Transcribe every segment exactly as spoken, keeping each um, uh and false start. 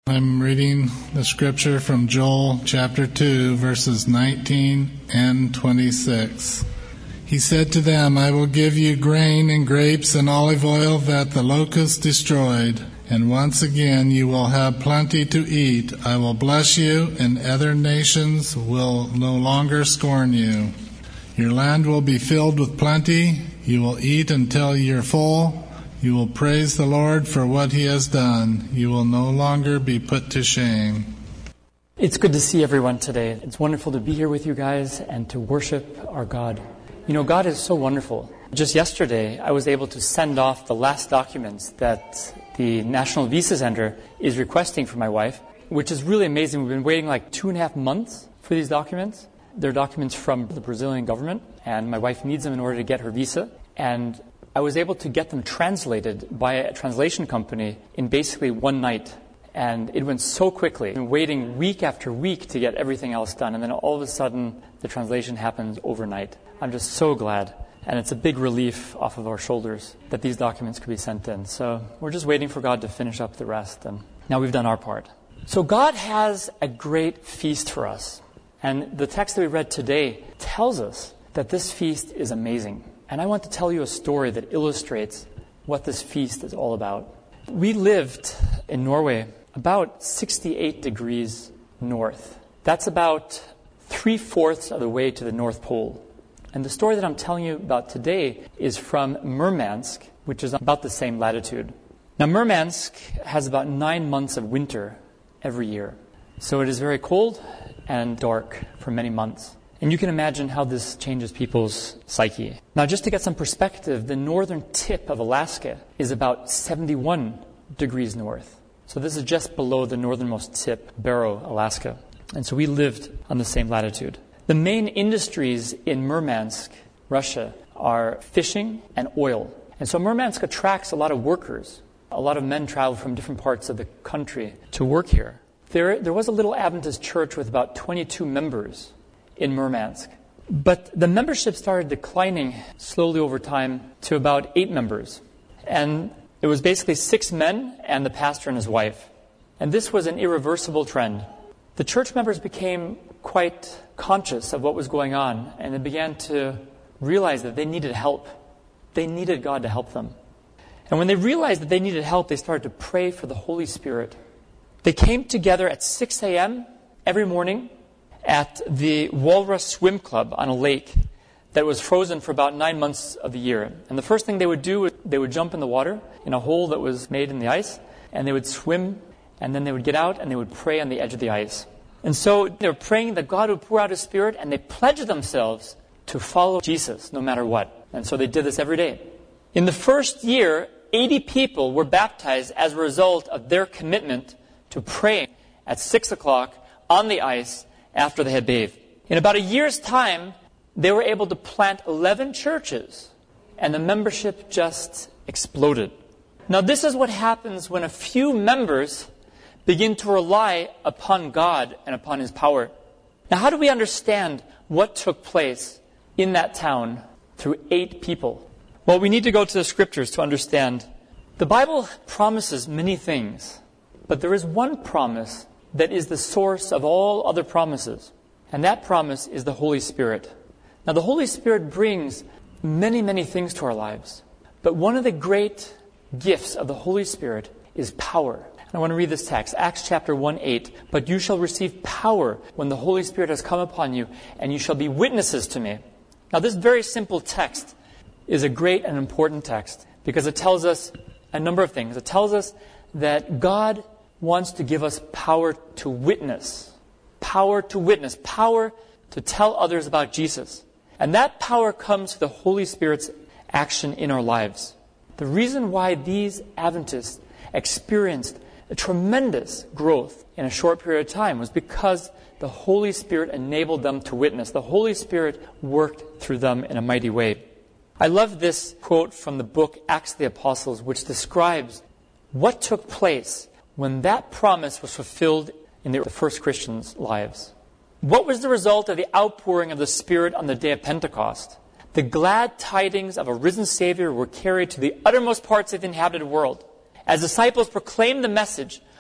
I'm reading the scripture from Joel chapter two, verses nineteen and twenty-six. He said to them, I will give you grain and grapes and olive oil that the locust destroyed, and once again you will have plenty to eat. I will bless you, and other nations will no longer scorn you. Your land will be filled with plenty. You will eat until you're full. You will praise the Lord for what He has done. You will no longer be put to shame. It's good to see everyone today. It's wonderful to be here with you guys and to worship our God. You know, God is so wonderful. Just yesterday, I was able to send off the last documents that the National Visa Center is requesting for my wife, which is really amazing. We've been waiting like two and a half months for these documents. They're documents from the Brazilian government, and my wife needs them in order to get her visa. And I was able to get them translated by a translation company in basically one night. And it went so quickly. I've been waiting week after week to get everything else done. And then all of a sudden, the translation happens overnight. I'm just so glad. And it's a big relief off of our shoulders that these documents could be sent in. So we're just waiting for God to finish up the rest. And now we've done our part. So God has a great feast for us. And the text that we read today tells us that this feast is amazing. And I want to tell you a story that illustrates what this feast is all about. We lived in Norway about sixty-eight degrees north. That's about three-fourths of the way to the North Pole. And the story that I'm telling you about today is from Murmansk, which is about the same latitude. Now, Murmansk has about nine months of winter every year. So it is very cold and dark for many months. And you can imagine how this changes people's psyche. Now, just to get some perspective, the northern tip of Alaska is about seventy-one degrees north. So this is just below the northernmost tip, Barrow, Alaska. And so we lived on the same latitude. The main industries in Murmansk, Russia, are fishing and oil. And so Murmansk attracts a lot of workers. A lot of men travel from different parts of the country to work here. There, there was a little Adventist church with about twenty-two members in Murmansk. But the membership started declining slowly over time to about eight members. And it was basically six men and the pastor and his wife. And this was an irreversible trend. The church members became quite conscious of what was going on, and they began to realize that they needed help. They needed God to help them. And when they realized that they needed help, they started to pray for the Holy Spirit. They came together at six a.m. every morning at the Walrus Swim Club on a lake that was frozen for about nine months of the year. And the first thing they would do was they would jump in the water in a hole that was made in the ice, and they would swim, and then they would get out and they would pray on the edge of the ice. And so they were praying that God would pour out His Spirit, and they pledged themselves to follow Jesus no matter what. And so they did this every day. In the first year, eighty people were baptized as a result of their commitment to praying at six o'clock on the ice after they had bathed. In about a year's time, they were able to plant eleven churches, and the membership just exploded. Now, this is what happens when a few members begin to rely upon God and upon His power. Now, how do we understand what took place in that town through eight people? Well, we need to go to the Scriptures to understand. The Bible promises many things, but there is one promise that is the source of all other promises. And that promise is the Holy Spirit. Now, the Holy Spirit brings many, many things to our lives. But one of the great gifts of the Holy Spirit is power. And I want to read this text, Acts chapter one, eight. But you shall receive power when the Holy Spirit has come upon you, and you shall be witnesses to me. Now, this very simple text is a great and important text because it tells us a number of things. It tells us that God wants to give us power to witness. Power to witness. Power to tell others about Jesus. And that power comes through the Holy Spirit's action in our lives. The reason why these Adventists experienced a tremendous growth in a short period of time was because the Holy Spirit enabled them to witness. The Holy Spirit worked through them in a mighty way. I love this quote from the book Acts of the Apostles, which describes what took place when that promise was fulfilled in the first Christians' lives. What was the result of the outpouring of the Spirit on the day of Pentecost? The glad tidings of a risen Savior were carried to the uttermost parts of the inhabited world. As disciples proclaimed the message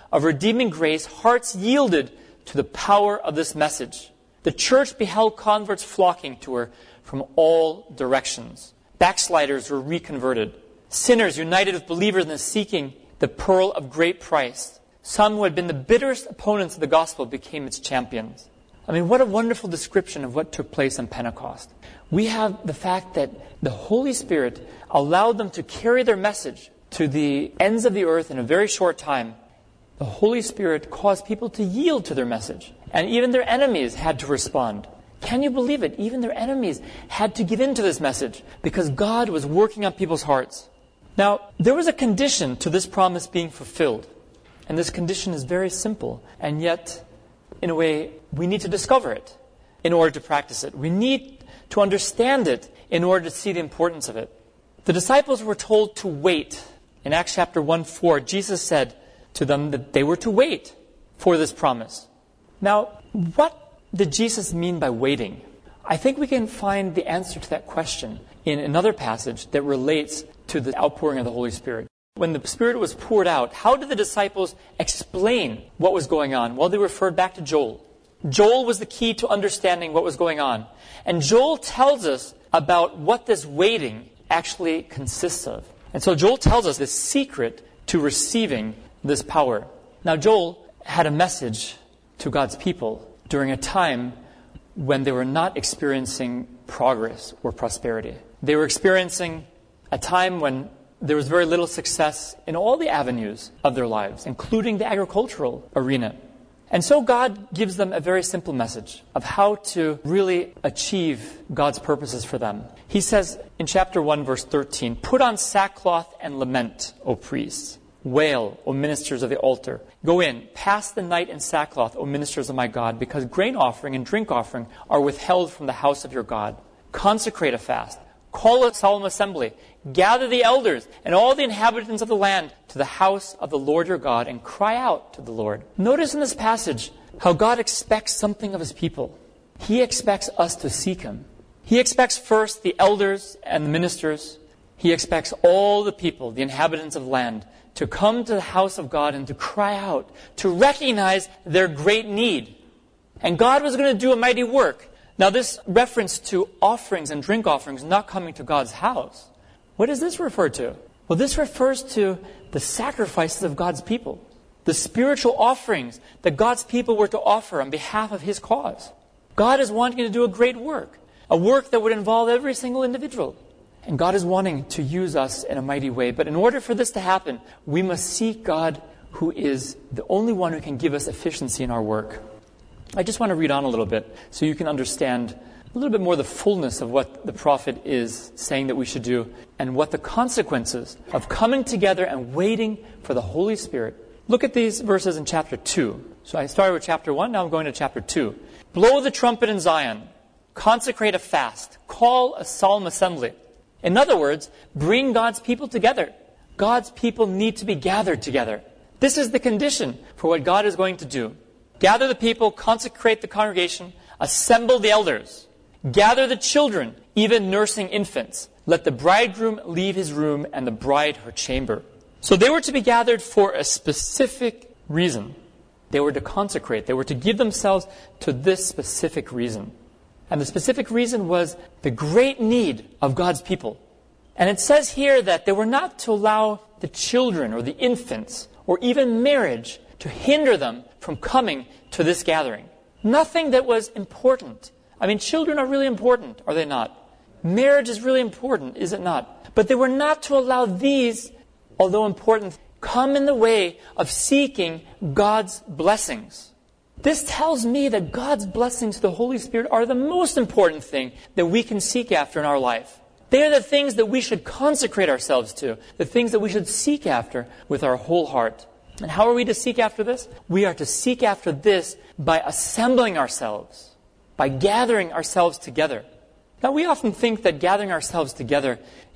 of redeeming grace, hearts yielded to the power of this message. The church beheld converts flocking to her from all directions. Backsliders were reconverted. Sinners united with believers in seeking the pearl of great price. Some who had been the bitterest opponents of the gospel became its champions. I mean, what a wonderful description of what took place on Pentecost. We have the fact that the Holy Spirit allowed them to carry their message to the ends of the earth in a very short time. The Holy Spirit caused people to yield to their message. And even their enemies had to respond. Can you believe it? Even their enemies had to give in to this message because God was working on people's hearts. Now, there was a condition to this promise being fulfilled. And this condition is very simple. And yet, in a way, we need to discover it in order to practice it. We need to understand it in order to see the importance of it. The disciples were told to wait. In Acts chapter one four, Jesus said to them that they were to wait for this promise. Now, what did Jesus mean by waiting? I think we can find the answer to that question in another passage that relates to the outpouring of the Holy Spirit. When the Spirit was poured out, how did the disciples explain what was going on? Well, they referred back to Joel. Joel was the key to understanding what was going on. And Joel tells us about what this waiting actually consists of. And so Joel tells us the secret to receiving this power. Now, Joel had a message to God's people during a time when they were not experiencing progress or prosperity. They were experiencing a time when there was very little success in all the avenues of their lives, including the agricultural arena. And so God gives them a very simple message of how to really achieve God's purposes for them. He says in chapter one, verse thirteen, "Put on sackcloth and lament, O priests. Wail, O ministers of the altar. Go in, pass the night in sackcloth, O ministers of my God, because grain offering and drink offering are withheld from the house of your God. Consecrate a fast. Call a solemn assembly. Gather the elders and all the inhabitants of the land to the house of the Lord your God and cry out to the Lord." Notice in this passage how God expects something of his people. He expects us to seek him. He expects first the elders and the ministers. He expects all the people, the inhabitants of the land, to come to the house of God and to cry out, to recognize their great need. And God was going to do a mighty work. Now, this reference to offerings and drink offerings not coming to God's house, what does this refer to? Well, this refers to the sacrifices of God's people, the spiritual offerings that God's people were to offer on behalf of his cause. God is wanting to do a great work, a work that would involve every single individual. And God is wanting to use us in a mighty way. But in order for this to happen, we must seek God, who is the only one who can give us efficiency in our work. I just want to read on a little bit so you can understand a little bit more the fullness of what the prophet is saying that we should do and what the consequences of coming together and waiting for the Holy Spirit. Look at these verses in chapter two. So I started with chapter one, now I'm going to chapter two. "Blow the trumpet in Zion, consecrate a fast, call a solemn assembly." In other words, bring God's people together. God's people need to be gathered together. This is the condition for what God is going to do. Gather the people, consecrate the congregation, assemble the elders. Gather the children, even nursing infants. Let the bridegroom leave his room and the bride her chamber. So they were to be gathered for a specific reason. They were to consecrate. They were to give themselves to this specific reason. And the specific reason was the great need of God's people. And it says here that they were not to allow the children or the infants or even marriage to hinder them from coming to this gathering. Nothing that was important. I mean, children are really important, are they not? Marriage is really important, is it not? But they were not to allow these, although important, come in the way of seeking God's blessings. This tells me that God's blessings to the Holy Spirit are the most important thing that we can seek after in our life. They are the things that we should consecrate ourselves to, the things that we should seek after with our whole heart. And how are we to seek after this? We are to seek after this by assembling ourselves, by gathering ourselves together. Now, we often think that gathering ourselves together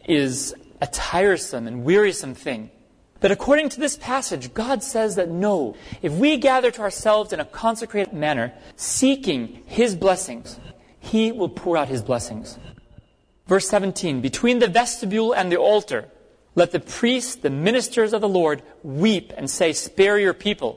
is a tiresome and wearisome thing. But according to this passage, God says that no, if we gather to ourselves in a consecrated manner, seeking his blessings, he will pour out his blessings. Verse seventeen, "Between the vestibule and the altar, let the priests, the ministers of the Lord, weep and say, 'Spare your people.'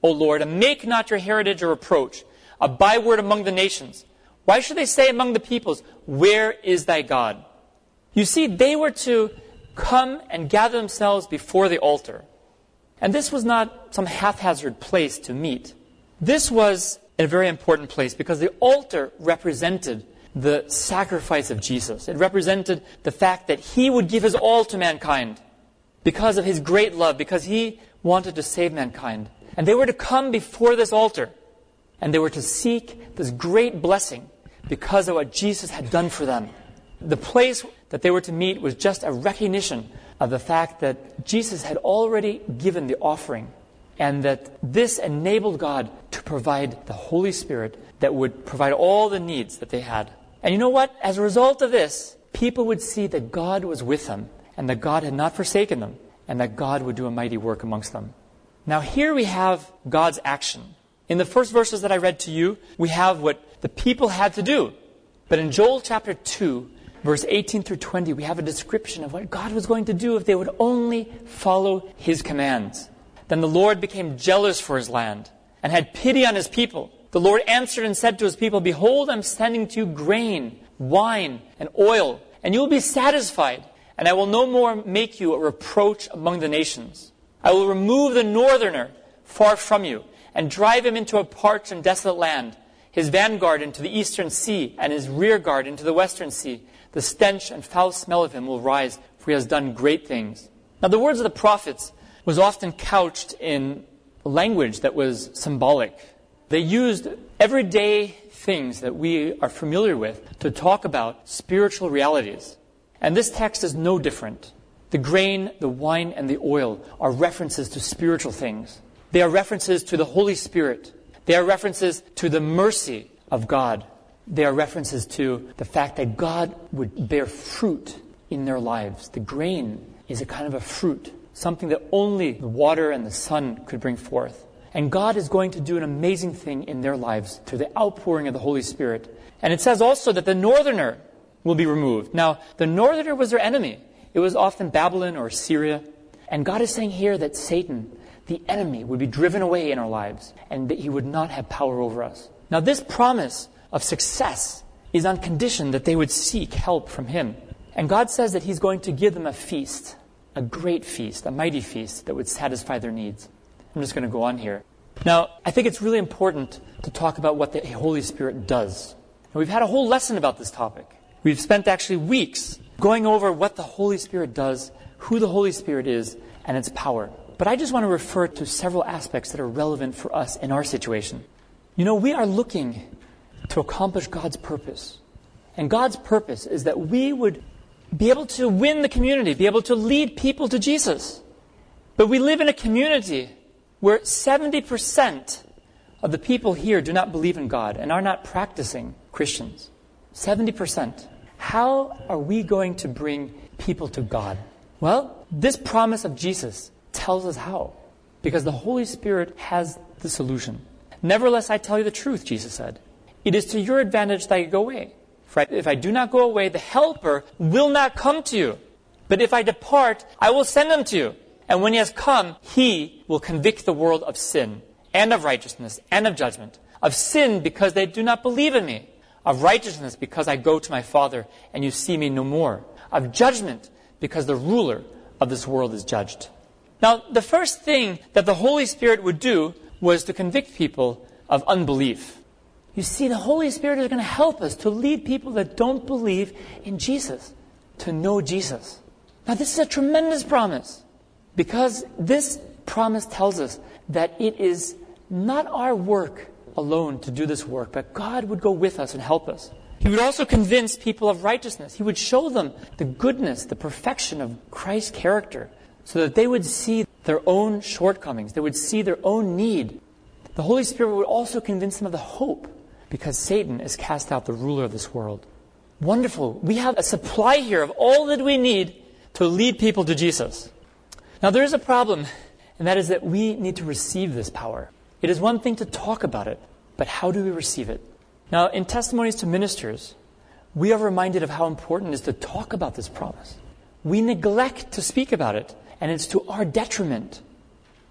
O Lord, and make not your heritage a reproach, a byword among the nations. Why should they say among the peoples, where is thy God? You see, they were to come and gather themselves before the altar. And this was not some haphazard place to meet. This was a very important place because the altar represented the sacrifice of Jesus. It represented the fact that he would give his all to mankind because of his great love, because he wanted to save mankind. And they were to come before this altar, and they were to seek this great blessing because of what Jesus had done for them. The place that they were to meet was just a recognition of the fact that Jesus had already given the offering, and that this enabled God to provide the Holy Spirit that would provide all the needs that they had. And you know what? As a result of this, people would see that God was with them, and that God had not forsaken them, and that God would do a mighty work amongst them. Now here we have God's action. In the first verses that I read to you, we have what the people had to do. But in Joel chapter two, verse eighteen through twenty, we have a description of what God was going to do if they would only follow his commands. Then the Lord became jealous for his land and had pity on his people. The Lord answered and said to his people, Behold, I am sending to you grain, wine, and oil, and you will be satisfied, and I will no more make you a reproach among the nations. I will remove the northerner far from you, and drive him into a parched and desolate land, his vanguard into the eastern sea, and his rear guard into the western sea. The stench and foul smell of him will rise, for he has done great things. Now the words of the prophets was often couched in language that was symbolic. They used everyday things that we are familiar with to talk about spiritual realities. And this text is no different. The grain, the wine, and the oil are references to spiritual things. They are references to the Holy Spirit. They are references to the mercy of God. They are references to the fact that God would bear fruit in their lives. The grain is a kind of a fruit, something that only the water and the sun could bring forth. And God is going to do an amazing thing in their lives through the outpouring of the Holy Spirit. And it says also that the northerner will be removed. Now, the northerner was their enemy. It was often Babylon or Syria. And God is saying here that Satan, the enemy, would be driven away in our lives and that he would not have power over us. Now, this promise of success is on condition that they would seek help from him. And God says that he's going to give them a feast, a great feast, a mighty feast that would satisfy their needs. I'm just going to go on here. Now, I think it's really important to talk about what the Holy Spirit does. And we've had a whole lesson about this topic. We've spent actually weeks going over what the Holy Spirit does, who the Holy Spirit is, and its power. But I just want to refer to several aspects that are relevant for us in our situation. You know, we are looking to accomplish God's purpose. And God's purpose is that we would be able to win the community, be able to lead people to Jesus. But we live in a community where seventy percent of the people here do not believe in God and are not practicing Christians. seventy percent. How are we going to bring people to God? Well, this promise of Jesus tells us how. Because the Holy Spirit has the solution. Nevertheless, I tell you the truth, Jesus said. It is to your advantage that I go away. For if I do not go away, the Helper will not come to you. But if I depart, I will send him to you. And when he has come, he will convict the world of sin, and of righteousness, and of judgment. Of sin, because they do not believe in me. Of righteousness, because I go to my Father, and you see me no more. Of judgment, because the ruler of this world is judged. Now, the first thing that the Holy Spirit would do was to convict people of unbelief. You see, the Holy Spirit is going to help us to lead people that don't believe in Jesus to know Jesus. Now, this is a tremendous promise. Because this promise tells us that it is not our work alone to do this work, but God would go with us and help us. He would also convince people of righteousness. He would show them the goodness, the perfection of Christ's character, so that they would see their own shortcomings. They would see their own need. The Holy Spirit would also convince them of the hope, because Satan is cast out, the ruler of this world. Wonderful. We have a supply here of all that we need to lead people to Jesus. Now, there is a problem, and that is that we need to receive this power. It is one thing to talk about it, but how do we receive it? Now, in Testimonies to Ministers, we are reminded of how important it is to talk about this promise. We neglect to speak about it, and it's to our detriment.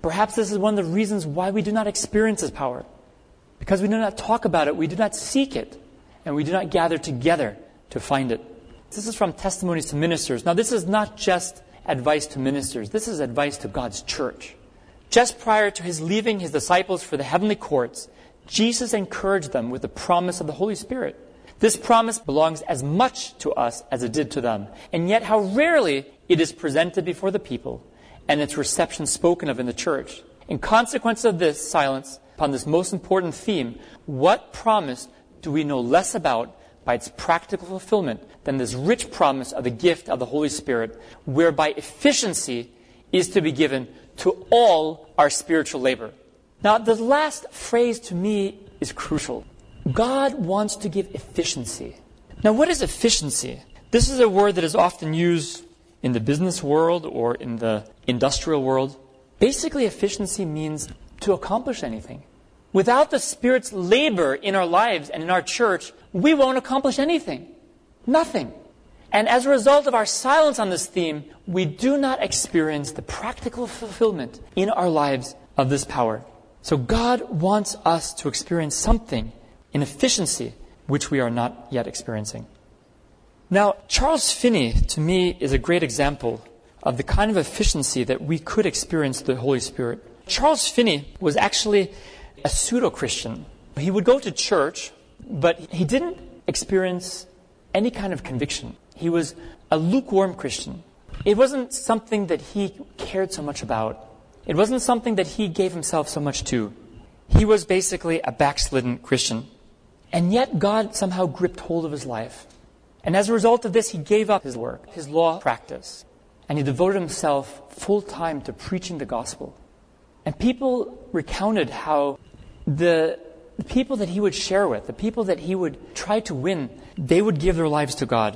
Perhaps this is one of the reasons why we do not experience His power. Because we do not talk about it, we do not seek it, and we do not gather together to find it. This is from Testimonies to Ministers. Now, this is not just advice to ministers. This is advice to God's church. Just prior to His leaving His disciples for the heavenly courts, Jesus encouraged them with the promise of the Holy Spirit. This promise belongs as much to us as it did to them. And yet how rarely it is presented before the people and its reception spoken of in the church. In consequence of this silence upon this most important theme, what promise do we know less about by its practical fulfillment than this rich promise of the gift of the Holy Spirit, whereby efficiency is to be given to all our spiritual labor? Now, the last phrase to me is crucial. God wants to give efficiency. Now, what is efficiency? This is a word that is often used in the business world or in the industrial world. Basically, efficiency means to accomplish anything. Without the Spirit's labor in our lives and in our church, we won't accomplish anything. Nothing. And as a result of our silence on this theme, we do not experience the practical fulfillment in our lives of this power. So God wants us to experience something in efficiency which we are not yet experiencing. Now, Charles Finney, to me, is a great example of the kind of efficiency that we could experience through the Holy Spirit. Charles Finney was actually a pseudo-Christian. He would go to church, but he didn't experience any kind of conviction. He was a lukewarm Christian. It wasn't something that he cared so much about. It wasn't something that he gave himself so much to. He was basically a backslidden Christian. And yet God somehow gripped hold of his life. And as a result of this, he gave up his work, his law practice. And he devoted himself full time to preaching the gospel. And people recounted how the, the people that he would share with, the people that he would try to win, they would give their lives to God.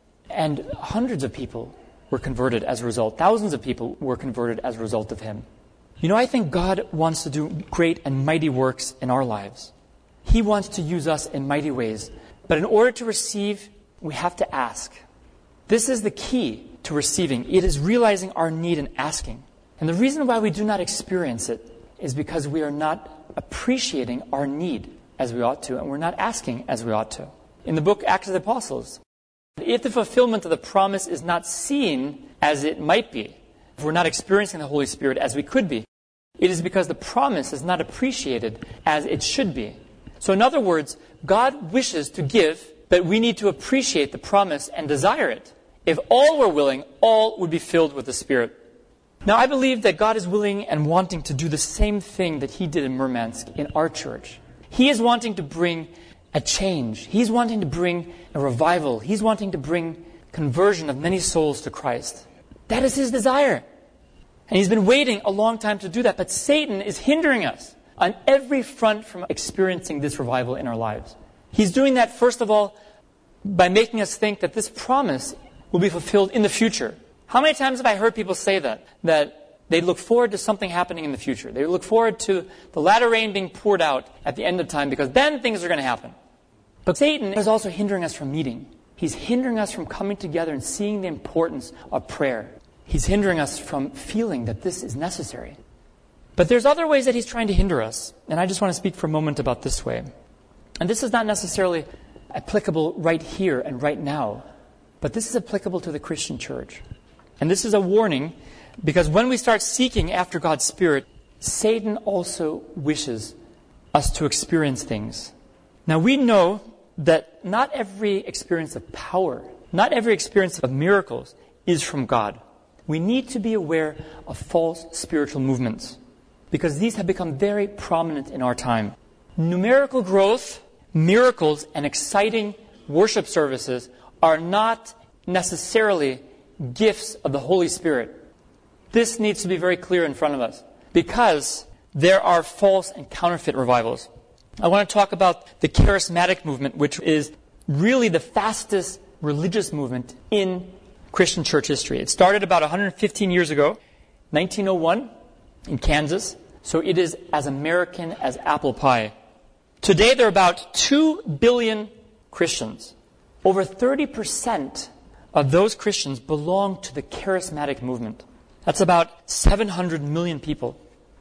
And hundreds of people were converted as a result. Thousands of people were converted as a result of him. You know, I think God wants to do great and mighty works in our lives. He wants to use us in mighty ways. But in order to receive, we have to ask. This is the key to receiving. It is realizing our need and asking. And the reason why we do not experience it is because we are not appreciating our need as we ought to, and we're not asking as we ought to. In the book Acts of the Apostles, if the fulfillment of the promise is not seen as it might be, if we're not experiencing the Holy Spirit as we could be, it is because the promise is not appreciated as it should be. So in other words, God wishes to give, but we need to appreciate the promise and desire it. If all were willing, all would be filled with the Spirit. Now, I believe that God is willing and wanting to do the same thing that He did in Murmansk, in our church. He is wanting to bring a change. He's wanting to bring a revival. He's wanting to bring conversion of many souls to Christ. That is His desire. And He's been waiting a long time to do that. But Satan is hindering us on every front from experiencing this revival in our lives. He's doing that, first of all, by making us think that this promise will be fulfilled in the future. How many times have I heard people say that? That they look forward to something happening in the future. They look forward to the latter rain being poured out at the end of time because then things are going to happen. But Satan is also hindering us from meeting. He's hindering us from coming together and seeing the importance of prayer. He's hindering us from feeling that this is necessary. But there's other ways that he's trying to hinder us. And I just want to speak for a moment about this way. And this is not necessarily applicable right here and right now. But this is applicable to the Christian church. And this is a warning because when we start seeking after God's Spirit, Satan also wishes us to experience things. Now we know that not every experience of power, not every experience of miracles is from God. We need to be aware of false spiritual movements because these have become very prominent in our time. Numerical growth, miracles, and exciting worship services are not necessarily gifts of the Holy Spirit. This needs to be very clear in front of us because there are false and counterfeit revivals. I want to talk about the charismatic movement, which is really the fastest religious movement in Christian church history. It started about one hundred fifteen years ago, nineteen oh one, in Kansas. So it is as American as apple pie. Today there are about two billion Christians. Over thirty percent of those Christians belong to the charismatic movement. That's about seven hundred million people.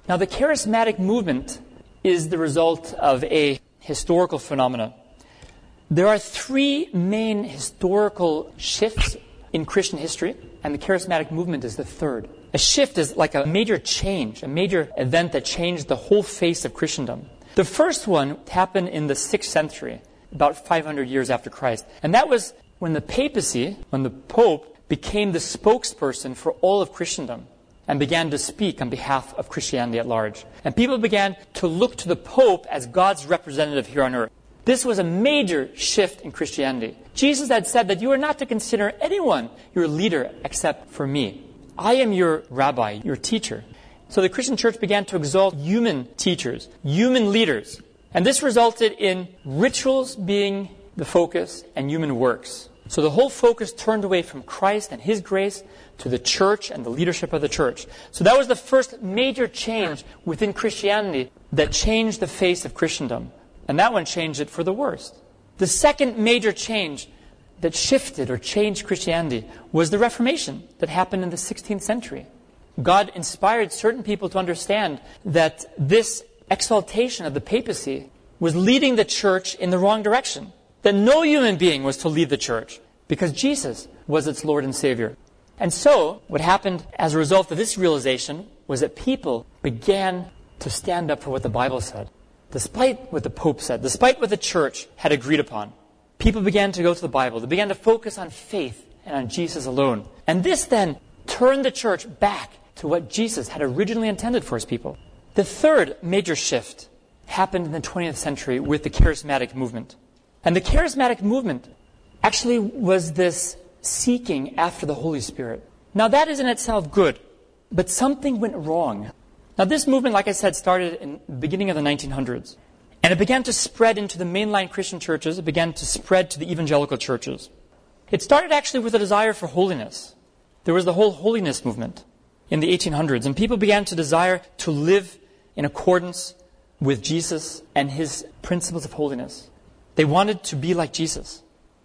Now, the charismatic movement is the result of a historical phenomenon. There are three main historical shifts in Christian history, and the charismatic movement is the third. A shift is like a major change, a major event that changed the whole face of Christendom. The first one happened in the sixth century, about five hundred years after Christ. And that was when the papacy, when the Pope, became the spokesperson for all of Christendom and began to speak on behalf of Christianity at large. And people began to look to the Pope as God's representative here on earth. This was a major shift in Christianity. Jesus had said that you are not to consider anyone your leader except for me. I am your rabbi, your teacher. So the Christian church began to exalt human teachers, human leaders. And this resulted in rituals being the focus and human works. So the whole focus turned away from Christ and His grace to the church and the leadership of the church. So that was the first major change within Christianity that changed the face of Christendom. And that one changed it for the worst. The second major change that shifted or changed Christianity was the Reformation that happened in the sixteenth century. God inspired certain people to understand that this exaltation of the papacy was leading the church in the wrong direction. That no human being was to lead the church because Jesus was its Lord and Savior. And so, what happened as a result of this realization was that people began to stand up for what the Bible said. Despite what the Pope said, despite what the church had agreed upon, people began to go to the Bible. They began to focus on faith and on Jesus alone. And this then turned the church back to what Jesus had originally intended for His people. The third major shift happened in the twentieth century with the charismatic movement. And the charismatic movement actually was this seeking after the Holy Spirit. Now that is in itself good, but something went wrong. Now this movement, like I said, started in the beginning of the nineteen hundreds. And it began to spread into the mainline Christian churches. It began to spread to the evangelical churches. It started actually with a desire for holiness. There was the whole holiness movement in the eighteen hundreds. And people began to desire to live in accordance with Jesus and His principles of holiness. They wanted to be like Jesus.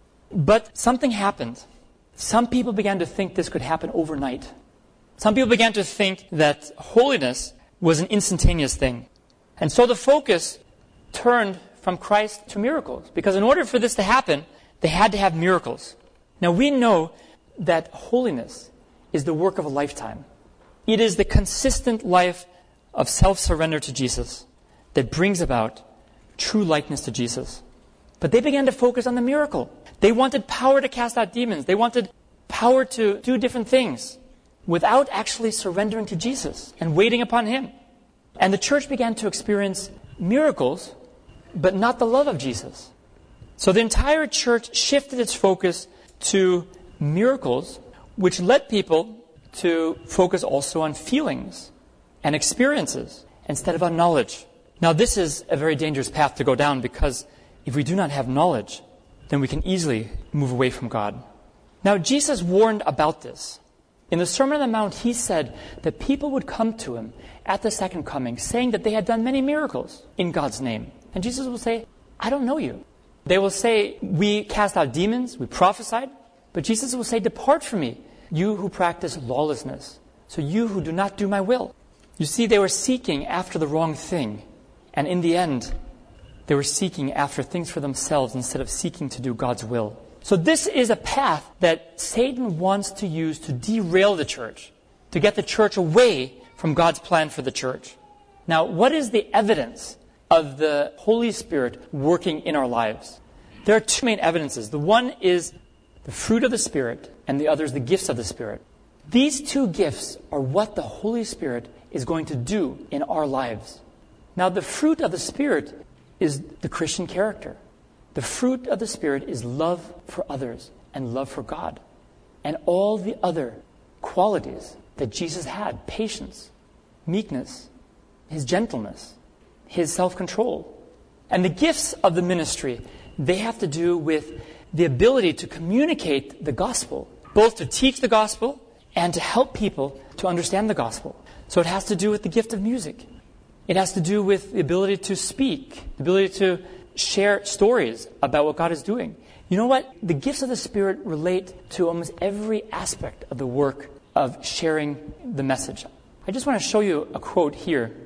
But something happened. Some people began to think this could happen overnight. Some people began to think that holiness was an instantaneous thing. And so the focus turned from Christ to miracles. Because in order for this to happen, they had to have miracles. Now we know that holiness is the work of a lifetime. It is the consistent life of self-surrender to Jesus that brings about true likeness to Jesus. But they began to focus on the miracle. They wanted power to cast out demons. They wanted power to do different things without actually surrendering to Jesus and waiting upon Him. And the church began to experience miracles, but not the love of Jesus. So the entire church shifted its focus to miracles, which led people to focus also on feelings and experiences instead of on knowledge. Now this is a very dangerous path to go down, because if we do not have knowledge, then we can easily move away from God. Now Jesus warned about this. In the Sermon on the Mount, He said that people would come to Him at the second coming saying that they had done many miracles in God's name. And Jesus will say, I don't know you. They will say, we cast out demons, we prophesied. But Jesus will say, depart from me, you who practice lawlessness. So you who do not do my will. You see, they were seeking after the wrong thing. And in the end, they were seeking after things for themselves instead of seeking to do God's will. So this is a path that Satan wants to use to derail the church, to get the church away from God's plan for the church. Now, what is the evidence of the Holy Spirit working in our lives? There are two main evidences. The one is the fruit of the Spirit, and the other is the gifts of the Spirit. These two gifts are what the Holy Spirit is going to do in our lives. Now, the fruit of the Spirit is the Christian character. The fruit of the Spirit is love for others and love for God. And all the other qualities that Jesus had: patience, meekness, His gentleness, His self-control. And the gifts of the ministry, they have to do with the ability to communicate the gospel, both to teach the gospel and to help people to understand the gospel. So it has to do with the gift of music. It has to do with the ability to speak, the ability to share stories about what God is doing. You know what? The gifts of the Spirit relate to almost every aspect of the work of sharing the message. I just want to show you a quote here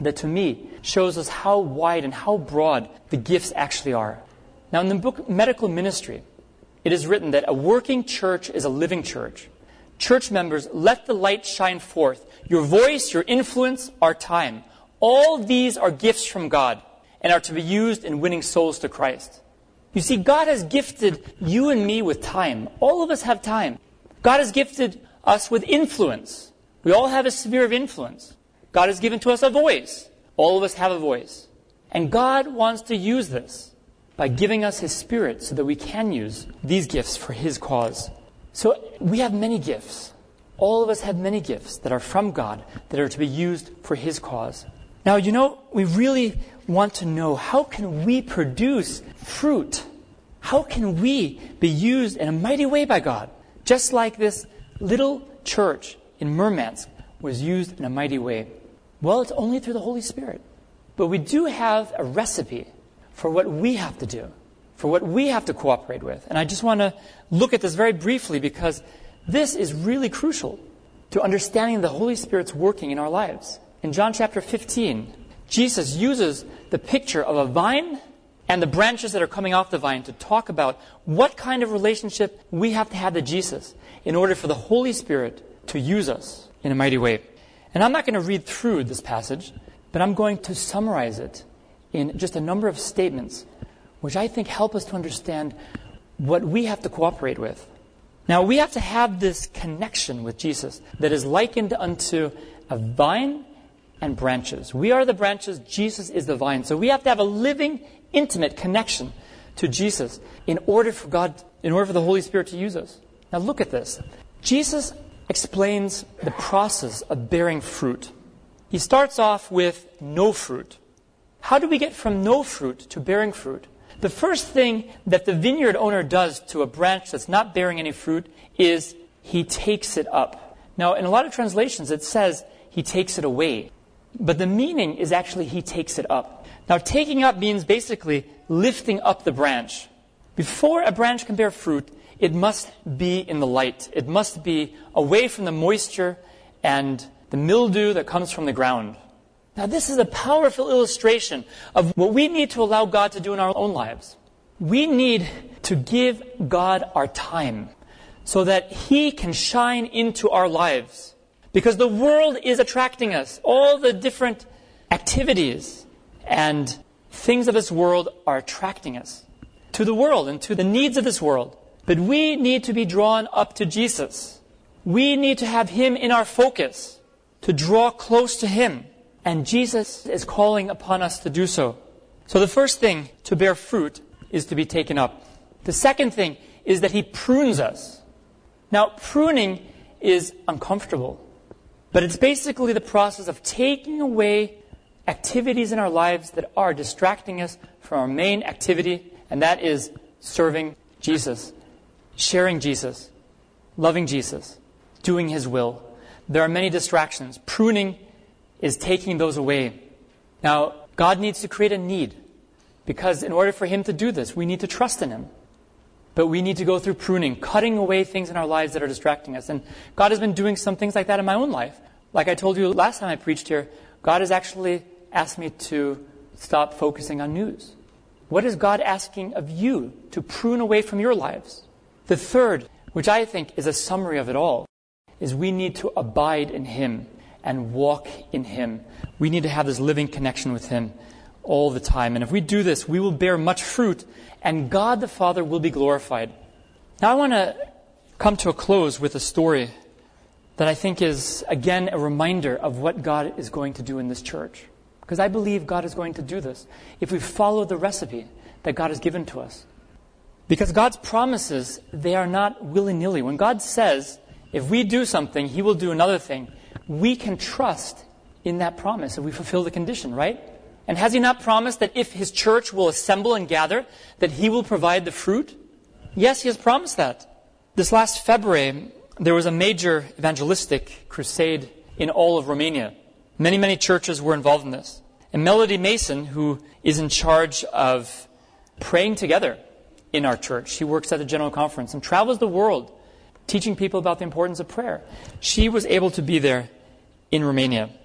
that to me shows us how wide and how broad the gifts actually are. Now, in the book Medical Ministry, it is written that a working church is a living church. Church members, let the light shine forth. Your voice, your influence, our time. All these are gifts from God and are to be used in winning souls to Christ. You see, God has gifted you and me with time. All of us have time. God has gifted us with influence. We all have a sphere of influence. God has given to us a voice. All of us have a voice. And God wants to use this by giving us His Spirit so that we can use these gifts for His cause. So we have many gifts. All of us have many gifts that are from God that are to be used for His cause. Now, you know, we really want to know, how can we produce fruit? How can we be used in a mighty way by God? Just like this little church in Murmansk was used in a mighty way. Well, it's only through the Holy Spirit. But we do have a recipe for what we have to do, for what we have to cooperate with. And I just want to look at this very briefly because this is really crucial to understanding the Holy Spirit's working in our lives. In John chapter fifteen, Jesus uses the picture of a vine and the branches that are coming off the vine to talk about what kind of relationship we have to have to Jesus in order for the Holy Spirit to use us in a mighty way. And I'm not going to read through this passage, but I'm going to summarize it in just a number of statements which I think help us to understand what we have to cooperate with. Now, we have to have this connection with Jesus that is likened unto a vine and branches. We are the branches, Jesus is the vine. So we have to have a living, intimate connection to Jesus in order for God, in order for the Holy Spirit to use us. Now look at this. Jesus explains the process of bearing fruit. He starts off with no fruit. How do we get from no fruit to bearing fruit? The first thing that the vineyard owner does to a branch that's not bearing any fruit is he takes it up. Now, in a lot of translations, it says he takes it away. But the meaning is actually he takes it up. Now, taking up means basically lifting up the branch. Before a branch can bear fruit, it must be in the light. It must be away from the moisture and the mildew that comes from the ground. Now, this is a powerful illustration of what we need to allow God to do in our own lives. We need to give God our time so that He can shine into our lives. Because the world is attracting us. All the different activities and things of this world are attracting us to the world and to the needs of this world. But we need to be drawn up to Jesus. We need to have Him in our focus, to draw close to Him. And Jesus is calling upon us to do so. So the first thing to bear fruit is to be taken up. The second thing is that He prunes us. Now, pruning is uncomfortable. But it's basically the process of taking away activities in our lives that are distracting us from our main activity, and that is serving Jesus, sharing Jesus, loving Jesus, doing His will. There are many distractions. Pruning is taking those away. Now, God needs to create a need, because in order for Him to do this, we need to trust in Him. But we need to go through pruning, cutting away things in our lives that are distracting us. And God has been doing some things like that in my own life. Like I told you last time I preached here, God has actually asked me to stop focusing on news. What is God asking of you to prune away from your lives? The third, which I think is a summary of it all, is we need to abide in Him and walk in Him. We need to have this living connection with Him all the time. And if we do this, we will bear much fruit, and God the Father will be glorified. Now I want to come to a close with a story that I think is, again, a reminder of what God is going to do in this church. Because I believe God is going to do this if we follow the recipe that God has given to us. Because God's promises, they are not willy-nilly. When God says, if we do something, He will do another thing, we can trust in that promise if we fulfill the condition, right? And has He not promised that if His church will assemble and gather, that He will provide the fruit? Yes, He has promised that. This last February, there was a major evangelistic crusade in all of Romania. Many, many churches were involved in this. And Melody Mason, who is in charge of praying together in our church, she works at the General Conference and travels the world teaching people about the importance of prayer. She was able to be there in Romania.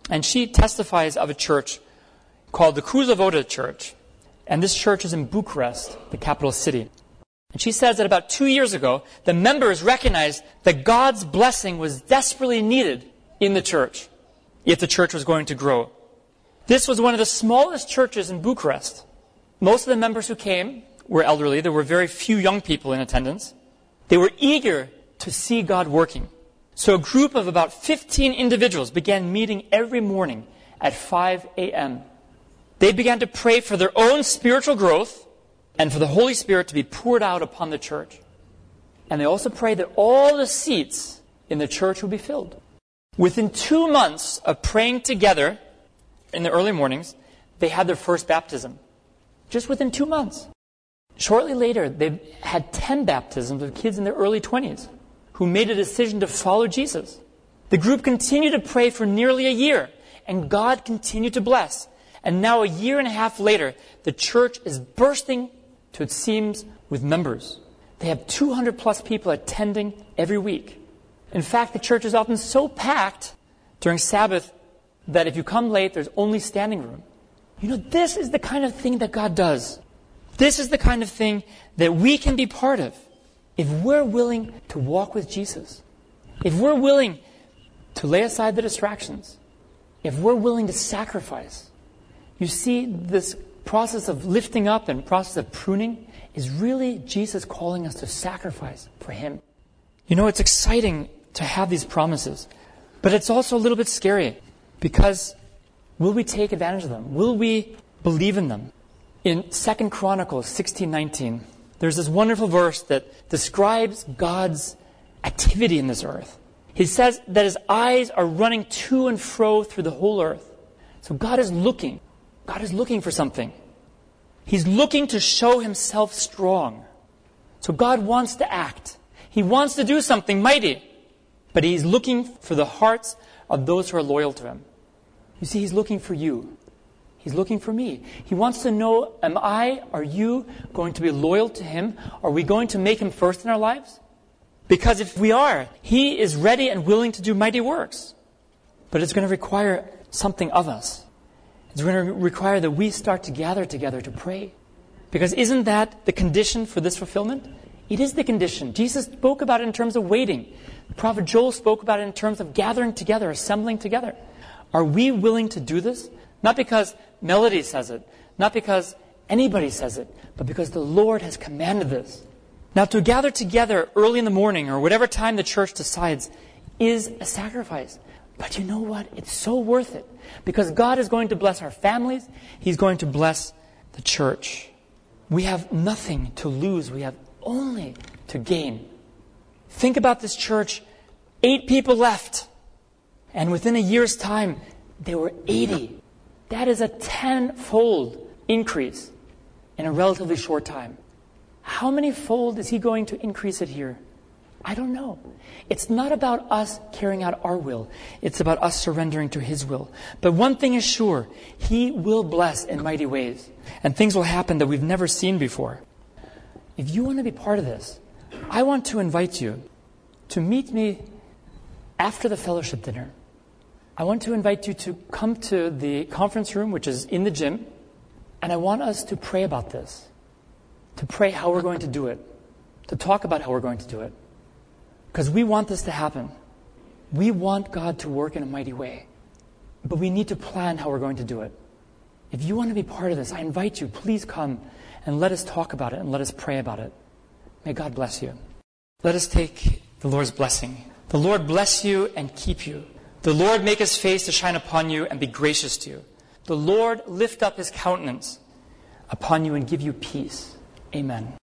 And she testifies of a church called the Kruza Voda Church. And this church is in Bucharest, the capital city. And she says that about two years ago, the members recognized that God's blessing was desperately needed in the church if the church was going to grow. This was one of the smallest churches in Bucharest. Most of the members who came were elderly. There were very few young people in attendance. They were eager to see God working. So a group of about fifteen individuals began meeting every morning at five a.m. They began to pray for their own spiritual growth and for the Holy Spirit to be poured out upon the church. And they also prayed that all the seats in the church would be filled. Within two months of praying together in the early mornings, they had their first baptism. Just within two months. Shortly later, they had ten baptisms of kids in their early twenties who made a decision to follow Jesus. The group continued to pray for nearly a year, and God continued to bless. And now a year and a half later, the church is bursting to its seams with members. They have two hundred plus people attending every week. In fact, the church is often so packed during Sabbath that if you come late, there's only standing room. You know, this is the kind of thing that God does. This is the kind of thing that we can be part of if we're willing to walk with Jesus. If we're willing to lay aside the distractions. If we're willing to sacrifice. You see, this process of lifting up and process of pruning is really Jesus calling us to sacrifice for Him. You know, it's exciting to have these promises, but it's also a little bit scary because will we take advantage of them? Will we believe in them? In Second Chronicles sixteen nineteen, there's this wonderful verse that describes God's activity in this earth. He says that His eyes are running to and fro through the whole earth. So God is looking. God is looking for something. He's looking to show Himself strong. So God wants to act. He wants to do something mighty. But He's looking for the hearts of those who are loyal to Him. You see, He's looking for you. He's looking for me. He wants to know, am I, are you going to be loyal to Him? Are we going to make Him first in our lives? Because if we are, He is ready and willing to do mighty works. But it's going to require something of us. It's going to require that we start to gather together to pray. Because isn't that the condition for this fulfillment? It is the condition. Jesus spoke about it in terms of waiting. The prophet Joel spoke about it in terms of gathering together, assembling together. Are we willing to do this? Not because Melody says it, not because anybody says it, but because the Lord has commanded this. Now, to gather together early in the morning or whatever time the church decides is a sacrifice. But you know what? It's so worth it. Because God is going to bless our families. He's going to bless the church. We have nothing to lose. We have only to gain. Think about this church. Eight people left. And within a year's time, there were eighty. That is a tenfold increase in a relatively short time. How many fold is He going to increase it here? I don't know. It's not about us carrying out our will. It's about us surrendering to His will. But one thing is sure, He will bless in mighty ways. And things will happen that we've never seen before. If you want to be part of this, I want to invite you to meet me after the fellowship dinner. I want to invite you to come to the conference room, which is in the gym, and I want us to pray about this, to pray how we're going to do it, to talk about how we're going to do it. Because we want this to happen. We want God to work in a mighty way, but we need to plan how we're going to do it. If you want to be part of this, I invite you, please come and let us talk about it and let us pray about it. May God bless you. Let us take the Lord's blessing. The Lord bless you and keep you. The Lord make His face to shine upon you and be gracious to you. The Lord lift up His countenance upon you and give you peace. Amen.